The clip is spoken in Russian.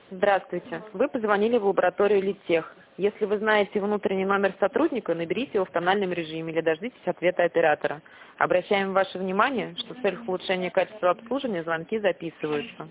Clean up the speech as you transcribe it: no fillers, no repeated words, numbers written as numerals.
Здравствуйте. Вы позвонили в лабораторию Литтех. Если вы знаете внутренний номер сотрудника, наберите его в тональном режиме или дождитесь ответа оператора. Обращаем ваше внимание, что в целях улучшения качества обслуживания звонки записываются.